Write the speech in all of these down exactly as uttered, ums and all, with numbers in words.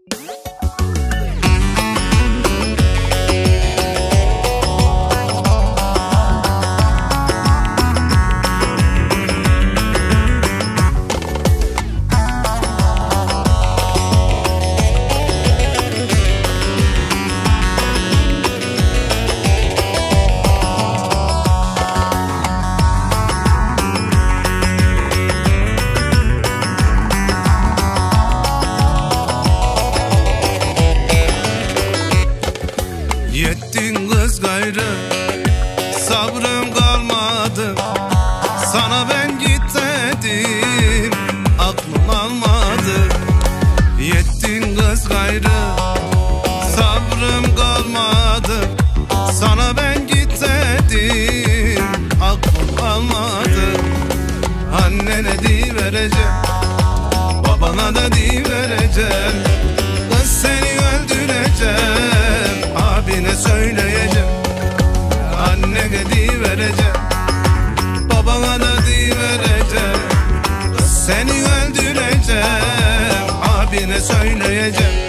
Yettin kız gayrı, sabrım kalmadı. Sana ben git dedim, aklım almadı. Yettin kız gayrı, sabrım kalmadı. Sana ben git dedim, aklım almadı. Annene diyivereceğim, babana da diyivereceğim. Kız seni öldüreceğim, abine söyleyeceğim. Annene diyivereceğim, babana da diyivereceğim. Kız seni öldüreceğim, abine söyleyeceğim.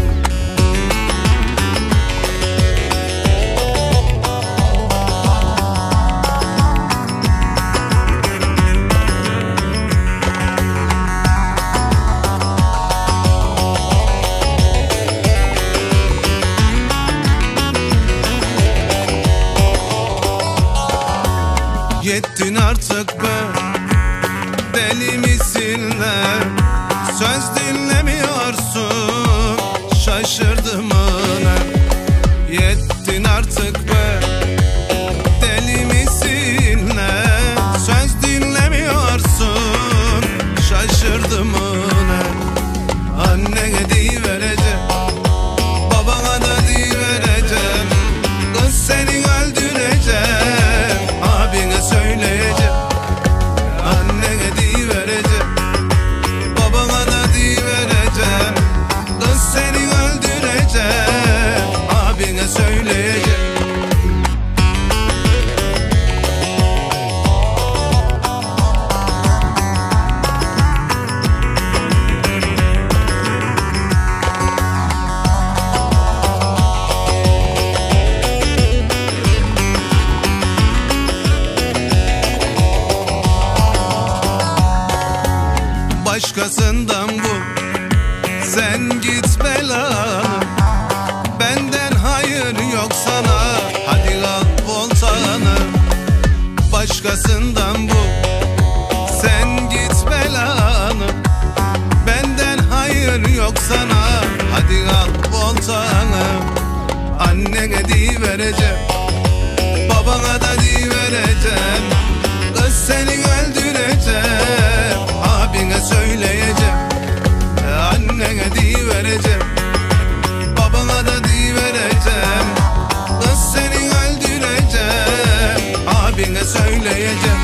Yettin artık be, deli misin ne? Söz dinlemiyorsun, şaşırdım ne? Yettin artık be, deli misin ne? Söz dinlemiyorsun, şaşırdım ne? Annene diyivereceğim, babana da diyivereceğim. Kız seni öldüreceğim, abine söyleyeceğim. Annene diyivereceğim, babana da diyivereceğim. Kız seni öldüreceğim, abine söyleyeceğim. Başkasından bu, sen git belanı. Benden hayır yok sana, hadi al voltanı. Başkasından bu, sen git belanı. Benden hayır yok sana, hadi al voltanı. Annene diyivereceğim, babana da diyivereceğim. Kız seni öldüreceğim, abine söyleyeceğim. Annene diyivereceğim, babana da diyivereceğim. Kız seni öldüreceğim, abine söyleyeceğim.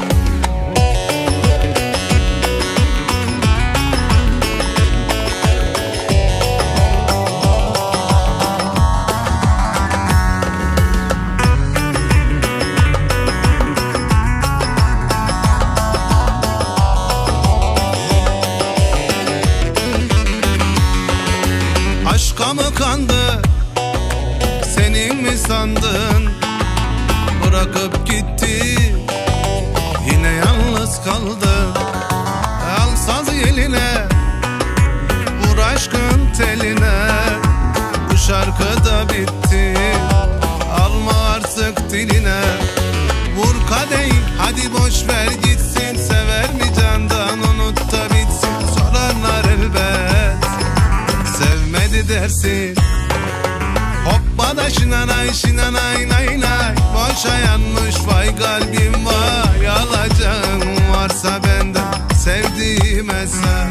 Aşka mı kandı, senin mi sandın? Bırakıp gitti, yine yalnız kaldı. Al sazı eline, vur aşkın teline. Bu şarkı da bitti, alma artık diline. Vur kadehi, hadi boş ver gitsin. Sever mi candan, unut da bitsin. Sorarlar elbet, sevmedi dersin. Hoppa da şinanay şinanay nay nay. Boşa yanmış vay kalbim vay. Alacağın varsa benden, sevdiğim eser.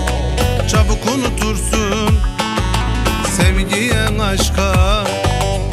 Unutursun sevgiye, aşka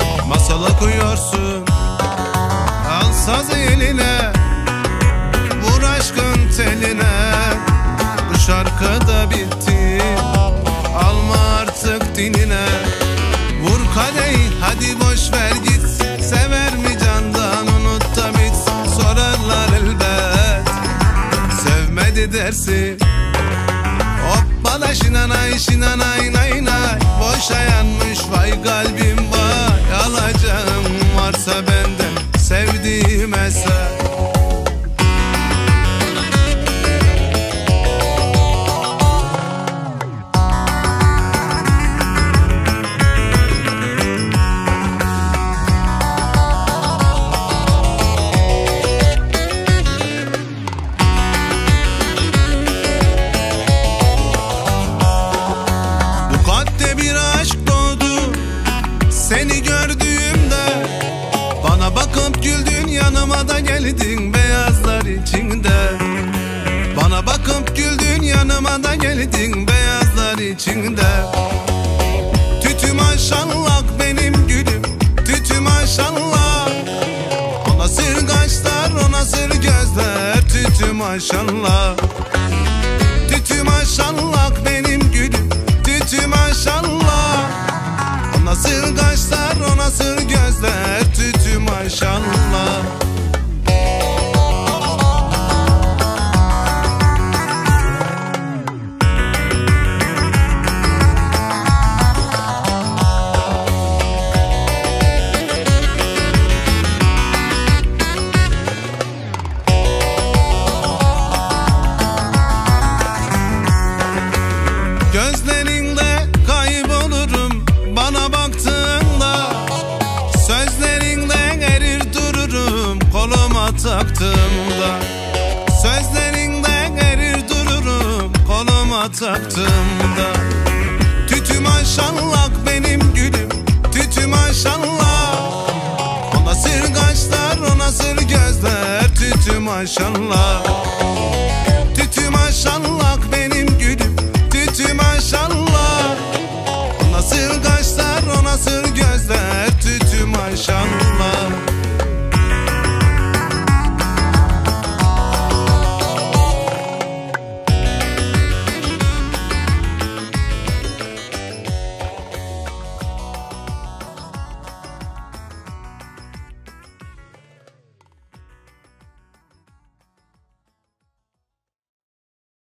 sazı eline, vur aşkın teline. Bu şarkı da bitti, alma artık dinine. Vur kadehi hadi boş ver git, sever mi candan unut da bit. Sorarlar elbet, sevmedi dersi. Hoppala şinanay şinanay nay nay, boşa yanmış vay kalbim vay. Alacağım varsa benden sevdiğim eser. Seni gördüğümde bana bakıp güldün, yanıma da geldin beyazlar içinde. Bana bakıp güldün, yanıma da geldin beyazlar içinde. Tütü maşallah benim gülüm, tütü maşallah. O nasıl kaşlar, o nasıl gözler, tütü maşallah. Tütü maşallah benim gülüm, tütü maşallah. O nasıl kaşlar, o nasıl gözler, tütü maşallah. Gözlerinde kaybolurum bana baktığında, sözlerinden erir dururum koluma taktığımda. Sözlerinden erir dururum koluma taktığımda. Tütü maşallah benim gülüm, tütü maşallah. O nasıl kaşlar, o nasıl gözler, tütü maşallah.